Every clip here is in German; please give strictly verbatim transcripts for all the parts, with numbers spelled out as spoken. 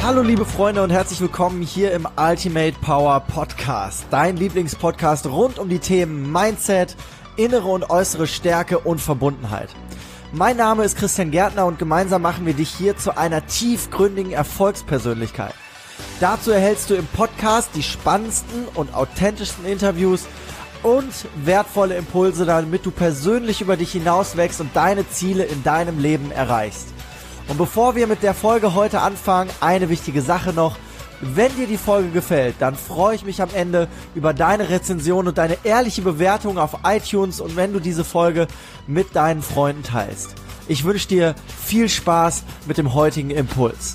Hallo liebe Freunde und herzlich willkommen hier im Ultimate Power Podcast, dein Lieblingspodcast rund um die Themen Mindset, innere und äußere Stärke und Verbundenheit. Mein Name ist Christian Gärtner und gemeinsam machen wir dich hier zu einer tiefgründigen Erfolgspersönlichkeit. Dazu erhältst du im Podcast die spannendsten und authentischsten Interviews und wertvolle Impulse, damit du persönlich über dich hinauswächst und deine Ziele in deinem Leben erreichst. Und bevor wir mit der Folge heute anfangen, eine wichtige Sache noch. Wenn dir die Folge gefällt, dann freue ich mich am Ende über deine Rezension und deine ehrliche Bewertung auf iTunes und wenn du diese Folge mit deinen Freunden teilst. Ich wünsche dir viel Spaß mit dem heutigen Impuls.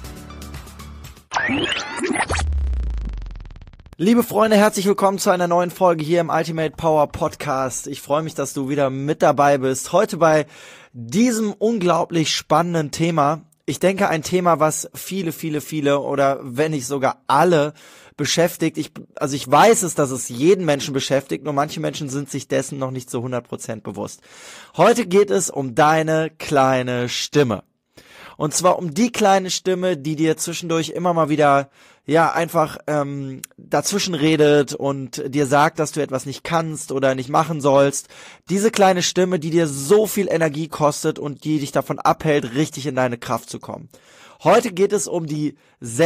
Liebe Freunde, herzlich willkommen zu einer neuen Folge hier im Ultimate Power Podcast. Ich freue mich, dass du wieder mit dabei bist. Heute bei diesem unglaublich spannenden Thema. Ich denke, ein Thema, was viele, viele, viele oder wenn nicht sogar alle beschäftigt. Ich, also ich weiß es, dass es jeden Menschen beschäftigt, nur manche Menschen sind sich dessen noch nicht zu hundert Prozent bewusst. Heute geht es um deine kleine Stimme. Und zwar um die kleine Stimme, die dir zwischendurch immer mal wieder, ja, einfach ähm, dazwischen redet und dir sagt, dass du etwas nicht kannst oder nicht machen sollst. Diese kleine Stimme, die dir so viel Energie kostet und die dich davon abhält, richtig in deine Kraft zu kommen. Heute geht es um die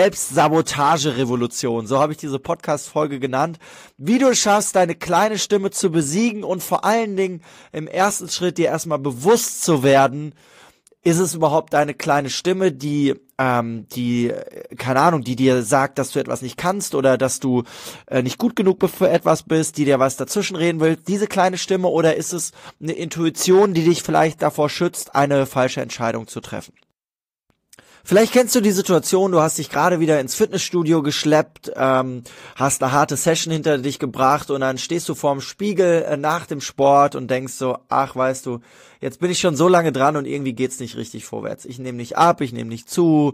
Selbstsabotage-Revolution, so habe ich diese Podcast-Folge genannt. Wie du es schaffst, deine kleine Stimme zu besiegen und vor allen Dingen im ersten Schritt dir erstmal bewusst zu werden, ist es überhaupt deine kleine Stimme, die, ähm, die, keine Ahnung, die dir sagt, dass du etwas nicht kannst oder dass du äh, nicht gut genug für etwas bist, die dir was dazwischen reden will, diese kleine Stimme, oder ist es eine Intuition, die dich vielleicht davor schützt, eine falsche Entscheidung zu treffen? Vielleicht kennst du die Situation, du hast dich gerade wieder ins Fitnessstudio geschleppt, ähm, hast eine harte Session hinter dich gebracht und dann stehst du vorm Spiegel äh, nach dem Sport und denkst so, ach weißt du, jetzt bin ich schon so lange dran und irgendwie geht's nicht richtig vorwärts. Ich nehme nicht ab, ich nehme nicht zu,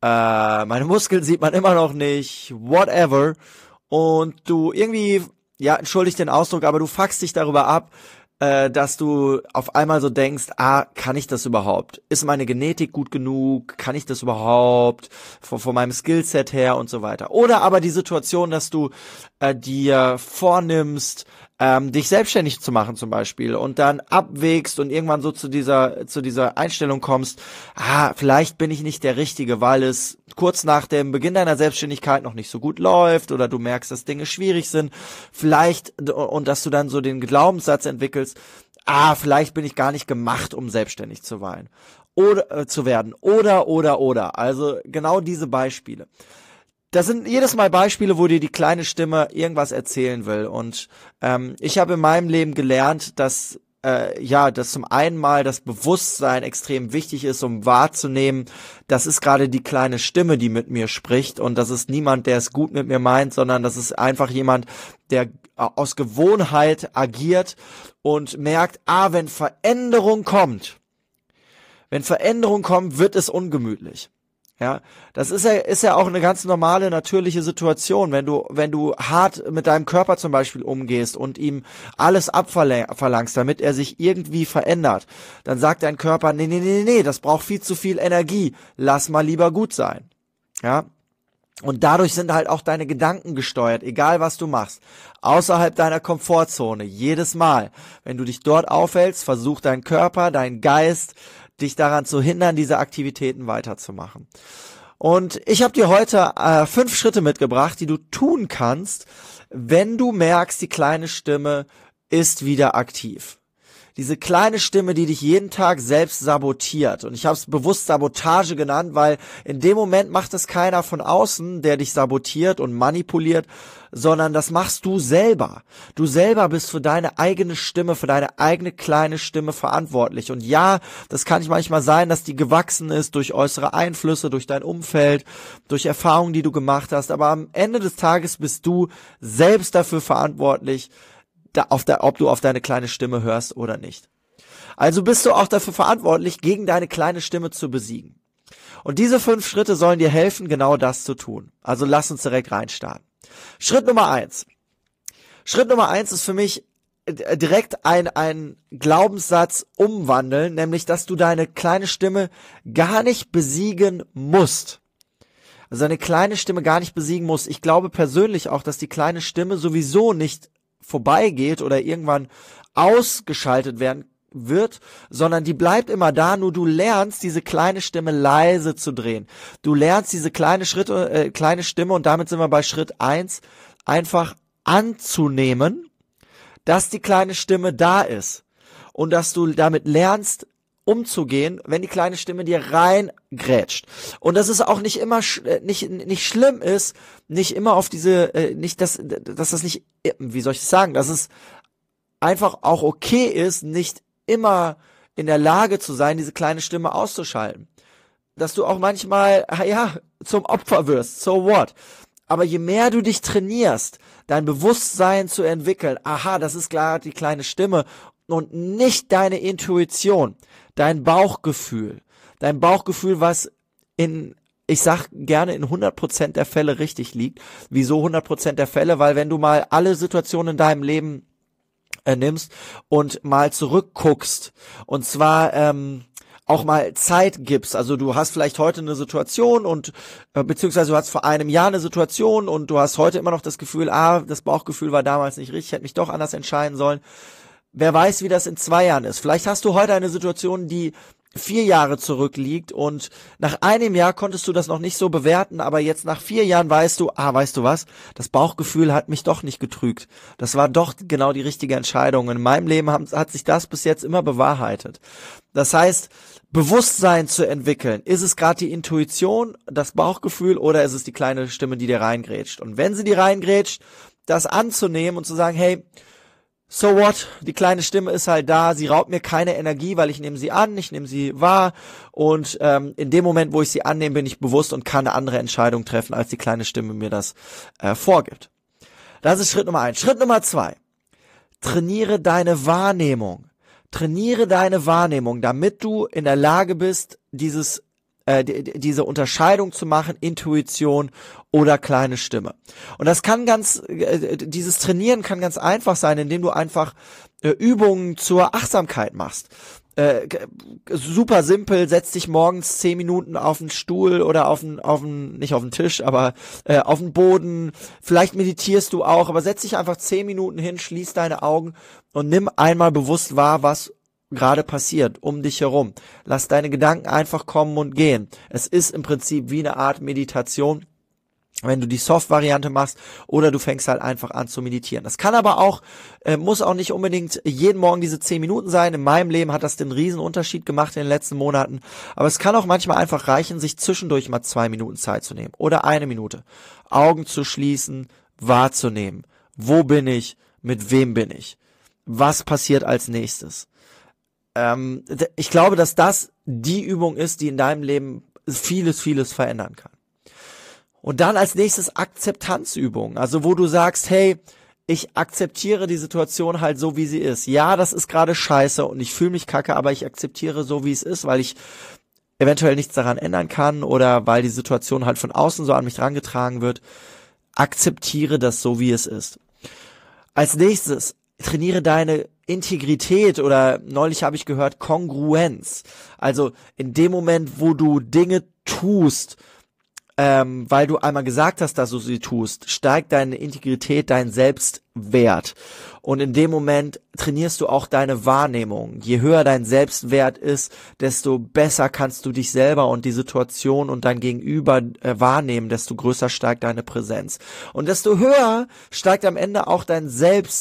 äh, meine Muskeln sieht man immer noch nicht, whatever. Und du irgendwie, ja, entschuldigt den Ausdruck, aber du fuckst dich darüber ab, Äh, dass du auf einmal so denkst, ah, kann ich das überhaupt? Ist meine Genetik gut genug? Kann ich das überhaupt? Von, von meinem Skillset her und so weiter. Oder aber die Situation, dass du äh, dir vornimmst, ähm, dich selbstständig zu machen zum Beispiel und dann abwägst und irgendwann so zu dieser zu dieser Einstellung kommst, ah, vielleicht bin ich nicht der Richtige, weil es kurz nach dem Beginn deiner Selbstständigkeit noch nicht so gut läuft oder du merkst, dass Dinge schwierig sind, vielleicht, und dass du dann so den Glaubenssatz entwickelst, ah, vielleicht bin ich gar nicht gemacht, um selbstständig zu werden. Oder äh, zu werden. Oder, oder, oder. Also genau diese Beispiele. Das sind jedes Mal Beispiele, wo dir die kleine Stimme irgendwas erzählen will. Und ähm, ich habe in meinem Leben gelernt, dass äh, ja, dass zum einen mal das Bewusstsein extrem wichtig ist, um wahrzunehmen, das ist gerade die kleine Stimme, die mit mir spricht. Und das ist niemand, der es gut mit mir meint, sondern das ist einfach jemand, der aus Gewohnheit agiert und merkt, ah, wenn Veränderung kommt, wenn Veränderung kommt, wird es ungemütlich. Ja, das ist ja, ist ja auch eine ganz normale, natürliche Situation, wenn du, wenn du hart mit deinem Körper zum Beispiel umgehst und ihm alles abverlangst, damit er sich irgendwie verändert, dann sagt dein Körper, nee, nee, nee, nee, das braucht viel zu viel Energie, lass mal lieber gut sein. Ja, und dadurch sind halt auch deine Gedanken gesteuert, egal was du machst, außerhalb deiner Komfortzone, jedes Mal. Wenn du dich dort aufhältst, versucht dein Körper, dein Geist, dich daran zu hindern, diese Aktivitäten weiterzumachen. Und ich habe dir heute äh, fünf Schritte mitgebracht, die du tun kannst, wenn du merkst, die kleine Stimme ist wieder aktiv. Diese kleine Stimme, die dich jeden Tag selbst sabotiert. Und ich habe es bewusst Sabotage genannt, weil in dem Moment macht es keiner von außen, der dich sabotiert und manipuliert, sondern das machst du selber. Du selber bist für deine eigene Stimme, für deine eigene kleine Stimme verantwortlich. Und ja, das kann manchmal sein, dass die gewachsen ist durch äußere Einflüsse, durch dein Umfeld, durch Erfahrungen, die du gemacht hast. Aber am Ende des Tages bist du selbst dafür verantwortlich, da auf der, ob du auf deine kleine Stimme hörst oder nicht. Also bist du auch dafür verantwortlich, gegen deine kleine Stimme zu besiegen. Und diese fünf Schritte sollen dir helfen, genau das zu tun. Also lass uns direkt reinstarten. Schritt Nummer eins. Schritt Nummer eins ist für mich direkt ein, ein Glaubenssatz umwandeln, nämlich, dass du deine kleine Stimme gar nicht besiegen musst. also deine kleine Stimme gar nicht besiegen musst. Ich glaube persönlich auch, dass die kleine Stimme sowieso nicht vorbeigeht oder irgendwann ausgeschaltet werden wird, sondern die bleibt immer da, nur du lernst, diese kleine Stimme leise zu drehen. Du lernst diese kleine Schritte, äh, kleine Stimme, und damit sind wir bei Schritt eins, einfach anzunehmen, dass die kleine Stimme da ist und dass du damit lernst, umzugehen, wenn die kleine Stimme dir reingrätscht. Und dass es auch nicht immer sch- nicht nicht schlimm ist, nicht immer auf diese äh, nicht dass dass das nicht, wie soll ich das sagen, dass es einfach auch okay ist, nicht immer in der Lage zu sein, diese kleine Stimme auszuschalten. Dass du auch manchmal, ja, zum Opfer wirst, so what. Aber je mehr du dich trainierst, dein Bewusstsein zu entwickeln, aha, das ist klar die kleine Stimme und nicht deine Intuition, dein Bauchgefühl, dein Bauchgefühl, was in, ich sag gerne in hundert Prozent der Fälle richtig liegt. Wieso hundert Prozent der Fälle? Weil wenn du mal alle Situationen in deinem Leben nimmst und mal zurückguckst und zwar ähm, auch mal Zeit gibst, also du hast vielleicht heute eine Situation und äh, beziehungsweise du hast vor einem Jahr eine Situation und du hast heute immer noch das Gefühl, ah, das Bauchgefühl war damals nicht richtig, ich hätte mich doch anders entscheiden sollen. Wer weiß, wie das in zwei Jahren ist. Vielleicht hast du heute eine Situation, die vier Jahre zurückliegt und nach einem Jahr konntest du das noch nicht so bewerten, aber jetzt nach vier Jahren weißt du, ah, weißt du was, das Bauchgefühl hat mich doch nicht getrügt. Das war doch genau die richtige Entscheidung. In meinem Leben hat, hat sich das bis jetzt immer bewahrheitet. Das heißt, Bewusstsein zu entwickeln. Ist es gerade die Intuition, das Bauchgefühl oder ist es die kleine Stimme, die dir reingrätscht? Und wenn sie dir reingrätscht, das anzunehmen und zu sagen, hey, so what, die kleine Stimme ist halt da, sie raubt mir keine Energie, weil ich nehme sie an, ich nehme sie wahr und ähm, in dem Moment, wo ich sie annehme, bin ich bewusst und kann eine andere Entscheidung treffen, als die kleine Stimme mir das äh, vorgibt. Das ist Schritt Nummer eins. Schritt Nummer zwei. Trainiere deine Wahrnehmung. Trainiere deine Wahrnehmung, damit du in der Lage bist, dieses äh, die, diese Unterscheidung zu machen, Intuition oder kleine Stimme. Und das kann ganz, äh, dieses Trainieren kann ganz einfach sein, indem du einfach äh, Übungen zur Achtsamkeit machst. Äh, super simpel, setz dich morgens zehn Minuten auf den Stuhl oder auf den, auf den, nicht auf den Tisch, aber äh, auf den Boden. Vielleicht meditierst du auch, aber setz dich einfach zehn Minuten hin, schließ deine Augen und nimm einmal bewusst wahr, was gerade passiert um dich herum. Lass deine Gedanken einfach kommen und gehen. Es ist im Prinzip wie eine Art Meditation, wenn du die Soft-Variante machst oder du fängst halt einfach an zu meditieren. Das kann aber auch, äh, muss auch nicht unbedingt jeden Morgen diese zehn Minuten sein. In meinem Leben hat das den riesen Unterschied gemacht in den letzten Monaten. Aber es kann auch manchmal einfach reichen, sich zwischendurch mal zwei Minuten Zeit zu nehmen oder eine Minute. Augen zu schließen, wahrzunehmen. Wo bin ich? Mit wem bin ich? Was passiert als nächstes? Ähm, ich glaube, dass das die Übung ist, die in deinem Leben vieles, vieles verändern kann. Und dann als nächstes Akzeptanzübungen, also wo du sagst, hey, ich akzeptiere die Situation halt so, wie sie ist. Ja, das ist gerade scheiße und ich fühle mich kacke, aber ich akzeptiere so, wie es ist, weil ich eventuell nichts daran ändern kann oder weil die Situation halt von außen so an mich herangetragen wird. Akzeptiere das so, wie es ist. Als nächstes trainiere deine Integrität oder neulich habe ich gehört Kongruenz. Also in dem Moment, wo du Dinge tust, ähm, weil du einmal gesagt hast, dass du sie tust, steigt deine Integrität, dein Selbstwert. Und in dem Moment trainierst du auch deine Wahrnehmung. Je höher dein Selbstwert ist, desto besser kannst du dich selber und die Situation und dein Gegenüber äh, wahrnehmen, desto größer steigt deine Präsenz. Und desto höher steigt am Ende auch dein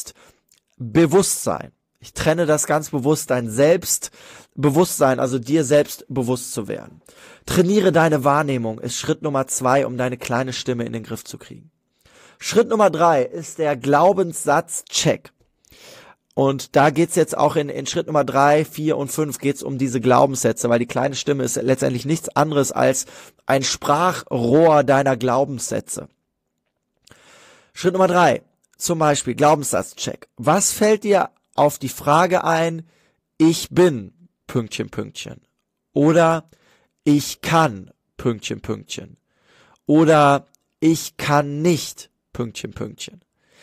Selbstbewusstsein. Ich trenne das ganz bewusst, dein Selbstbewusstsein, also dir selbst bewusst zu werden. Trainiere deine Wahrnehmung, ist Schritt Nummer zwei, um deine kleine Stimme in den Griff zu kriegen. Schritt Nummer drei ist der Glaubenssatz-Check. Und da geht's jetzt auch in, in Schritt Nummer drei, vier und fünf geht's um diese Glaubenssätze, weil die kleine Stimme ist letztendlich nichts anderes als ein Sprachrohr deiner Glaubenssätze. Schritt Nummer drei, zum Beispiel Glaubenssatz-Check. Was fällt dir auf die Frage ein, ich bin, Pünktchen, Pünktchen. Oder ich kann, Pünktchen, Pünktchen. Oder ich kann nicht, Pünktchen, Pünktchen.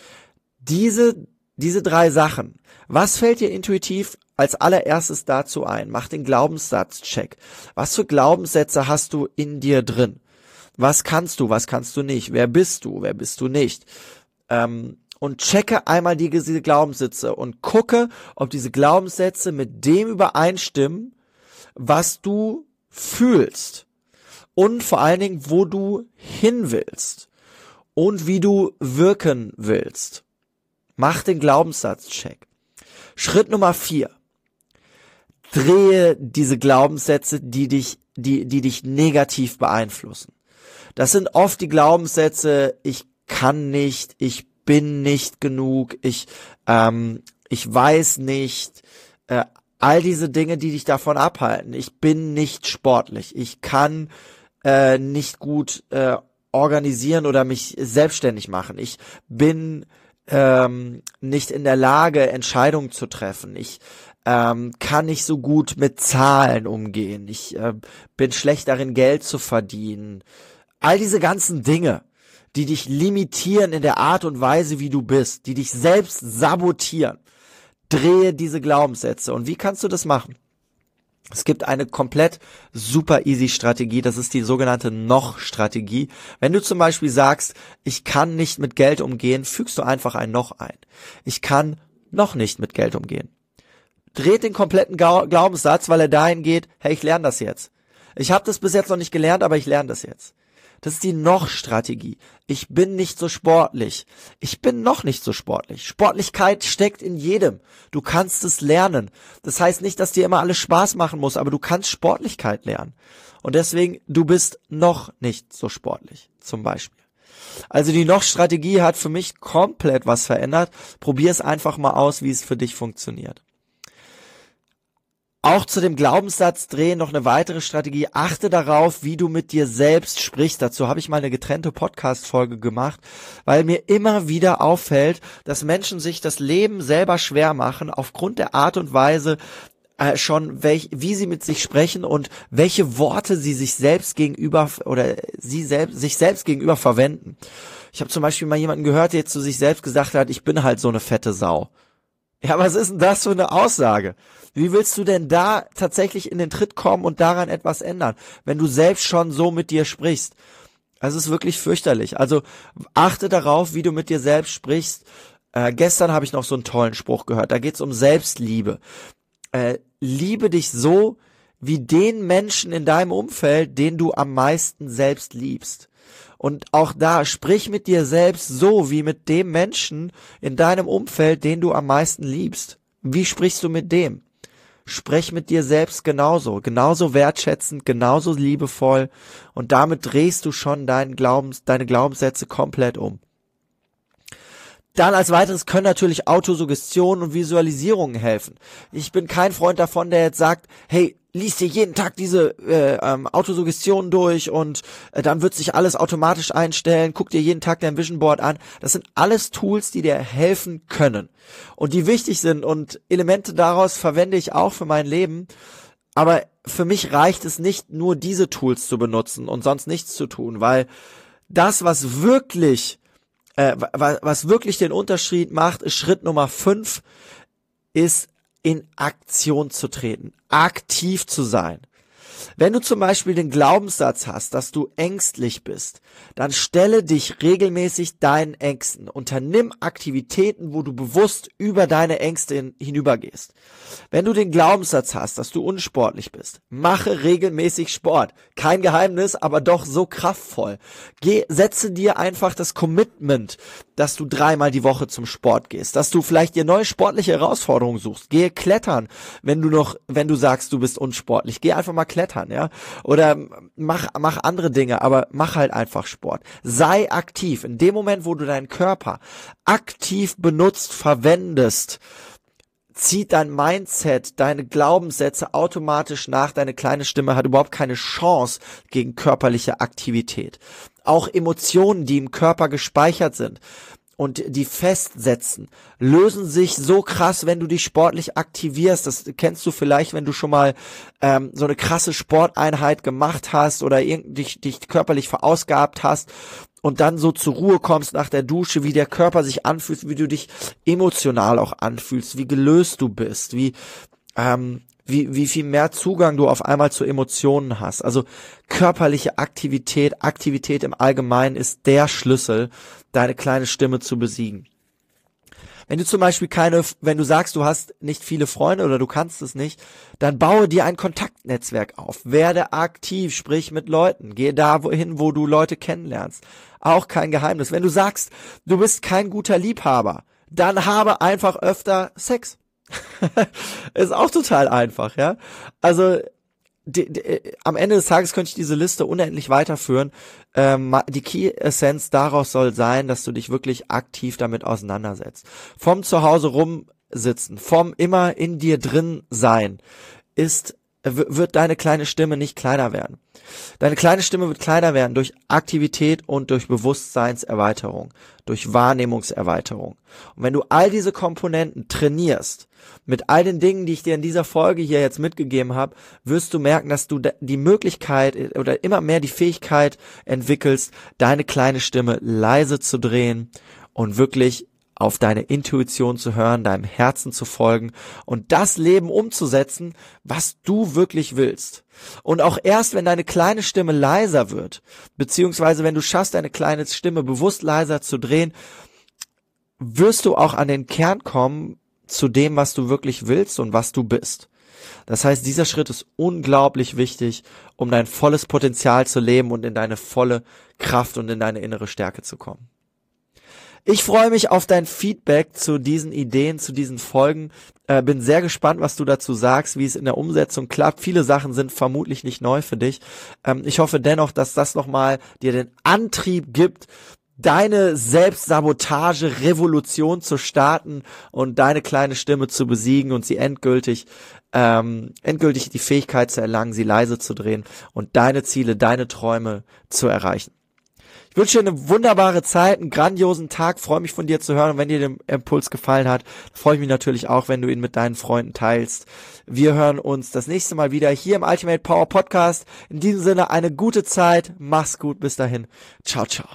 Diese, diese drei Sachen. Was fällt dir intuitiv als allererstes dazu ein? Mach den Glaubenssatz-Check. Was für Glaubenssätze hast du in dir drin? Was kannst du, was kannst du nicht? Wer bist du, wer bist du nicht? Ähm, und checke einmal die, diese Glaubenssätze und gucke, ob diese Glaubenssätze mit dem übereinstimmen, was du fühlst. Und vor allen Dingen, wo du hin willst. Und wie du wirken willst. Mach den Glaubenssatzcheck. Schritt Nummer vier. Drehe diese Glaubenssätze, die dich, die, die dich negativ beeinflussen. Das sind oft die Glaubenssätze, ich kann nicht, ich bin nicht genug, ich, ähm, ich weiß nicht, äh, all diese Dinge, die dich davon abhalten. Ich bin nicht sportlich, ich kann äh, nicht gut äh, organisieren oder mich selbstständig machen. Ich bin ähm, nicht in der Lage, Entscheidungen zu treffen. Ich ähm, kann nicht so gut mit Zahlen umgehen. Ich äh, bin schlecht darin, Geld zu verdienen. All diese ganzen Dinge, die dich limitieren in der Art und Weise, wie du bist, die dich selbst sabotieren. Drehe diese Glaubenssätze. Und wie kannst du das machen? Es gibt eine komplett super easy Strategie, das ist die sogenannte Noch-Strategie. Wenn du zum Beispiel sagst, ich kann nicht mit Geld umgehen, fügst du einfach ein Noch ein. Ich kann noch nicht mit Geld umgehen. Dreht den kompletten Glaubenssatz, weil er dahin geht, hey, ich lerne das jetzt. Ich habe das bis jetzt noch nicht gelernt, aber ich lerne das jetzt. Das ist die Noch-Strategie. Ich bin nicht so sportlich. Ich bin noch nicht so sportlich. Sportlichkeit steckt in jedem. Du kannst es lernen. Das heißt nicht, dass dir immer alles Spaß machen muss, aber du kannst Sportlichkeit lernen. Und deswegen, du bist noch nicht so sportlich, zum Beispiel. Also die Noch-Strategie hat für mich komplett was verändert. Probier es einfach mal aus, wie es für dich funktioniert. Auch zu dem Glaubenssatz drehen noch eine weitere Strategie. Achte darauf, wie du mit dir selbst sprichst. Dazu habe ich mal eine getrennte Podcast-Folge gemacht, weil mir immer wieder auffällt, dass Menschen sich das Leben selber schwer machen aufgrund der Art und Weise äh, schon, welch, wie sie mit sich sprechen und welche Worte sie sich selbst gegenüber oder sie selbst sich selbst gegenüber verwenden. Ich habe zum Beispiel mal jemanden gehört, der jetzt zu sich selbst gesagt hat, ich bin halt so eine fette Sau. Ja, was ist denn das für eine Aussage? Wie willst du denn da tatsächlich in den Tritt kommen und daran etwas ändern, wenn du selbst schon so mit dir sprichst? Das ist wirklich fürchterlich. Also achte darauf, wie du mit dir selbst sprichst. Äh, gestern habe ich noch so einen tollen Spruch gehört. Da geht es um Selbstliebe. Äh, liebe dich so wie den Menschen in deinem Umfeld, den du am meisten selbst liebst. Und auch da, sprich mit dir selbst so wie mit dem Menschen in deinem Umfeld, den du am meisten liebst. Wie sprichst du mit dem? Sprech mit dir selbst genauso, genauso wertschätzend, genauso liebevoll und damit drehst du schon deinen Glaubens, deine Glaubenssätze komplett um. Dann als weiteres können natürlich Autosuggestionen und Visualisierungen helfen. Ich bin kein Freund davon, der jetzt sagt, hey, lies dir jeden Tag diese äh, ähm, Autosuggestionen durch und äh, dann wird sich alles automatisch einstellen, guck dir jeden Tag dein Vision Board an. Das sind alles Tools, die dir helfen können und die wichtig sind und Elemente daraus verwende ich auch für mein Leben. Aber für mich reicht es nicht, nur diese Tools zu benutzen und sonst nichts zu tun, weil das, was wirklich Äh, was wirklich den Unterschied macht, ist Schritt Nummer fünf, ist in Aktion zu treten, aktiv zu sein. Wenn du zum Beispiel den Glaubenssatz hast, dass du ängstlich bist, dann stelle dich regelmäßig deinen Ängsten. Unternimm Aktivitäten, wo du bewusst über deine Ängste hin, hinübergehst. Wenn du den Glaubenssatz hast, dass du unsportlich bist, mache regelmäßig Sport. Kein Geheimnis, aber doch so kraftvoll. Geh, setze dir einfach das Commitment, dass du dreimal die Woche zum Sport gehst, dass du vielleicht dir neue sportliche Herausforderungen suchst. Gehe klettern, wenn du noch, wenn du sagst, du bist unsportlich. Geh einfach mal klettern, ja. Oder mach, mach andere Dinge, aber mach halt einfach Sport. Sei aktiv. In dem Moment, wo du deinen Körper aktiv benutzt, verwendest, zieht dein Mindset, deine Glaubenssätze automatisch nach. Deine kleine Stimme hat überhaupt keine Chance gegen körperliche Aktivität. Auch Emotionen, die im Körper gespeichert sind und die festsetzen, lösen sich so krass, wenn du dich sportlich aktivierst. Das kennst du vielleicht, wenn du schon mal ähm, so eine krasse Sporteinheit gemacht hast oder dich, dich körperlich verausgabt hast und dann so zur Ruhe kommst nach der Dusche, wie der Körper sich anfühlt, wie du dich emotional auch anfühlst, wie gelöst du bist, wie ähm, wie, wie viel mehr Zugang du auf einmal zu Emotionen hast. Also körperliche Aktivität, Aktivität im Allgemeinen ist der Schlüssel, deine kleine Stimme zu besiegen. Wenn du zum Beispiel keine, wenn du sagst, du hast nicht viele Freunde oder du kannst es nicht, dann baue dir ein Kontaktnetzwerk auf. Werde aktiv, sprich mit Leuten. Gehe da wohin, wo du Leute kennenlernst. Auch kein Geheimnis. Wenn du sagst, du bist kein guter Liebhaber, dann habe einfach öfter Sex. Ist auch total einfach, ja. Also die, die, am Ende des Tages könnte ich diese Liste unendlich weiterführen. Ähm, die Key Essenz daraus soll sein, dass du dich wirklich aktiv damit auseinandersetzt. Vom Zuhause rumsitzen, vom immer in dir drin sein, ist wird deine kleine Stimme nicht kleiner werden. Deine kleine Stimme wird kleiner werden durch Aktivität und durch Bewusstseinserweiterung, durch Wahrnehmungserweiterung. Und wenn du all diese Komponenten trainierst, mit all den Dingen, die ich dir in dieser Folge hier jetzt mitgegeben habe, wirst du merken, dass du die Möglichkeit oder immer mehr die Fähigkeit entwickelst, deine kleine Stimme leise zu drehen und wirklich auf deine Intuition zu hören, deinem Herzen zu folgen und das Leben umzusetzen, was du wirklich willst. Und auch erst, wenn deine kleine Stimme leiser wird, beziehungsweise wenn du schaffst, deine kleine Stimme bewusst leiser zu drehen, wirst du auch an den Kern kommen zu dem, was du wirklich willst und was du bist. Das heißt, dieser Schritt ist unglaublich wichtig, um dein volles Potenzial zu leben und in deine volle Kraft und in deine innere Stärke zu kommen. Ich freue mich auf dein Feedback zu diesen Ideen, zu diesen Folgen. Äh, bin sehr gespannt, was du dazu sagst, wie es in der Umsetzung klappt. Viele Sachen sind vermutlich nicht neu für dich. Ähm, ich hoffe dennoch, dass das nochmal dir den Antrieb gibt, deine Selbstsabotage-Revolution zu starten und deine kleine Stimme zu besiegen und sie endgültig, ähm, endgültig die Fähigkeit zu erlangen, sie leise zu drehen und deine Ziele, deine Träume zu erreichen. Ich wünsche dir eine wunderbare Zeit, einen grandiosen Tag, freue mich von dir zu hören und wenn dir der Impuls gefallen hat, freue ich mich natürlich auch, wenn du ihn mit deinen Freunden teilst. Wir hören uns das nächste Mal wieder hier im Ultimate Power Podcast. In diesem Sinne eine gute Zeit, mach's gut, bis dahin. Ciao, ciao.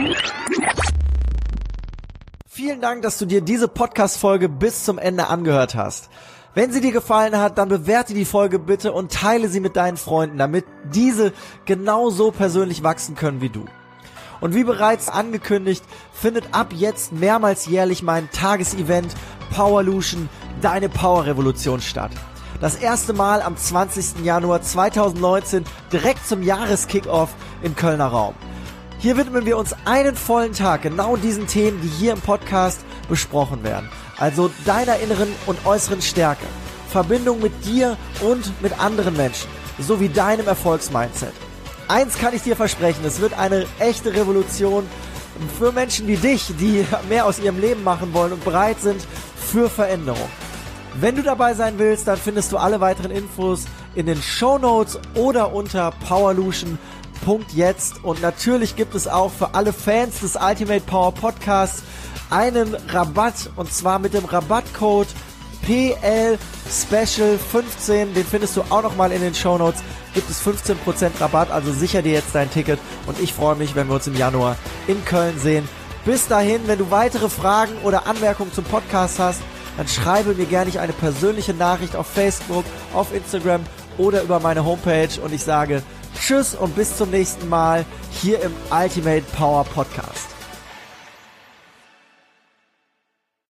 Vielen Dank, dass du dir diese Podcast-Folge bis zum Ende angehört hast. Wenn sie dir gefallen hat, dann bewerte die Folge bitte und teile sie mit deinen Freunden, damit diese genauso persönlich wachsen können wie du. Und wie bereits angekündigt, findet ab jetzt mehrmals jährlich mein Tagesevent Powerlution, deine Power-Revolution statt. Das erste Mal am zwanzigsten Januar zweitausendneunzehn, direkt zum Jahreskickoff im Kölner Raum. Hier widmen wir uns einen vollen Tag genau diesen Themen, die hier im Podcast besprochen werden. Also deiner inneren und äußeren Stärke, Verbindung mit dir und mit anderen Menschen, sowie deinem Erfolgsmindset. Eins kann ich dir versprechen, es wird eine echte Revolution für Menschen wie dich, die mehr aus ihrem Leben machen wollen und bereit sind für Veränderung. Wenn du dabei sein willst, dann findest du alle weiteren Infos in den Shownotes oder unter powerlution punkt jetzt. Und natürlich gibt es auch für alle Fans des Ultimate Power Podcasts einen Rabatt, und zwar mit dem Rabattcode P L Special fünfzehn, den findest du auch nochmal in den Shownotes, gibt es fünfzehn Prozent Rabatt, also sicher dir jetzt dein Ticket und ich freue mich, wenn wir uns im Januar in Köln sehen. Bis dahin, wenn du weitere Fragen oder Anmerkungen zum Podcast hast, dann schreibe mir gerne eine persönliche Nachricht auf Facebook, auf Instagram oder über meine Homepage und ich sage Tschüss und bis zum nächsten Mal hier im Ultimate Power Podcast.